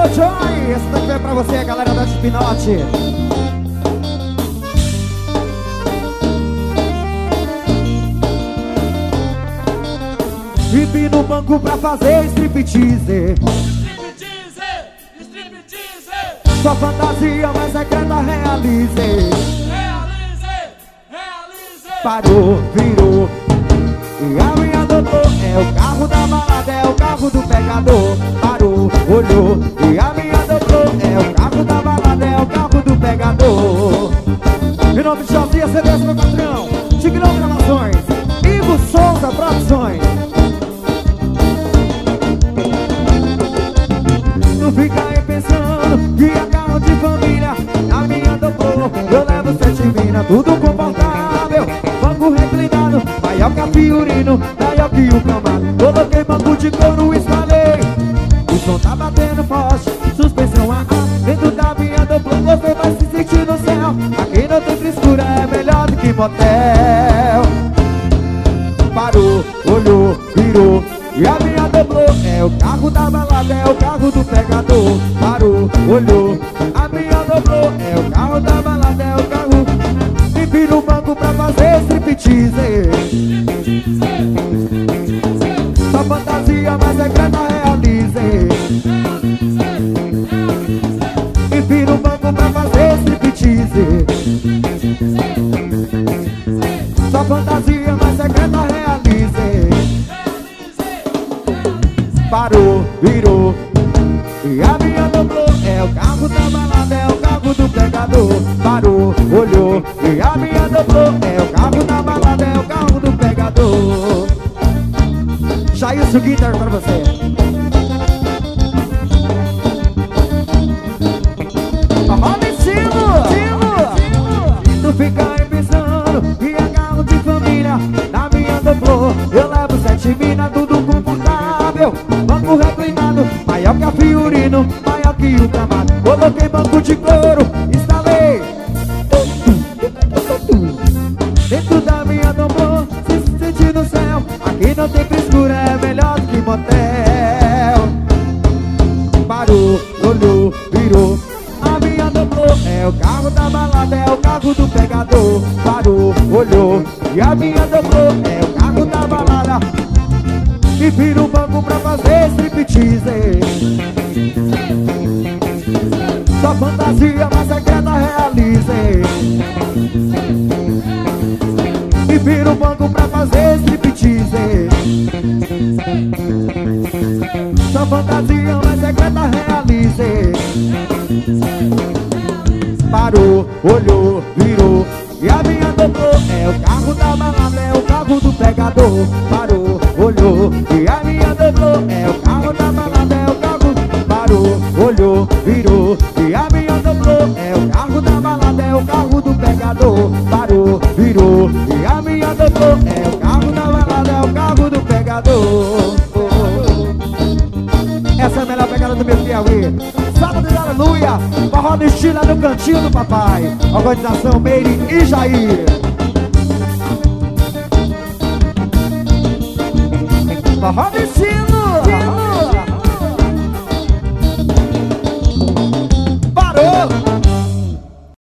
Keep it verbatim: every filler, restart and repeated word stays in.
Alô, Joy, esse daqui é pra você, galera da Spinote. Vive no banco pra fazer striptease. Striptease, striptease. Sua fantasia mais secreta realize. Realize, realize. Parou, virou e a minha doutor é o carro da balada, é o carro do pegador. Parou, olhou e a minha doutor é o carro da balada, é o carro do pegador. Em nome de Josias C Ds, meu patrão, Tigrão Gravações, Ivo Souza Produções. Não fica aí pensando que é carro de família. Na minha doutor eu levo sete mina, tudo confortável. Banco reclinado, maior que a Fiorino, maior que o Camaro. Coloquei banco de couro, espalhei. O som tá batendo forte, suspensão a ar. Dentro da minha doutor você vai se sentir no céu. Aqui não tem frescura, é melhor do que motel. Parou, olhou, virou e a minha dobrou. É o carro da balada, é o carro do pegador. Parou, olhou, a minha dobrou. É o carro da balada, é o carro. E vira o banco pra fazer striptease. Sua fantasia mais secreta realize. E vira o banco pra fazer striptease. Sua fantasia mais secreta realize. Parou, virou e a minha dobrou. É o carro da balada, é o carro do pegador. Parou, olhou e a minha dobrou. É o carro da balada, é o carro do pegador. Jailson Guitar pra você. Roda em cima, não fica aí pensando que é carro de família. Na minha dobrou eu levo sete mina, tudo confortável. Banco reclinado, maior que a Fiorino, maior que o Camaro. Coloquei banco de couro, instalei. Dentro da minha dobrou, se sentir no céu. Aqui não tem frescura, é melhor do que motel. Parou, olhou, virou. A minha dobrou, é o carro da balada, é o carro do pegador. Parou, olhou e a minha dobrou. É o carro da balada. E vira o banco pra fazer striptease. Sua fantasia mais secreta realize. E vira o banco pra fazer striptease. Sua fantasia mais secreta realize. Parou, olhou, virou e a minha dobrou. É o carro da balada, é o carro do pegador. Parou, olhou e a minha dobrou. É o carro da balada, é o carro. Parou, olhou, virou e a minha dobrou. É o carro da balada, é o carro do pegador. Parou, virou e a minha dobrou. É o carro da balada, é o carro do pegador. Essa é a melhor pegada do meu Piauí. Sábado de aleluia, forró no estilo no cantinho do papai. Organização Meire e Jair. Forró no estilo. Parou.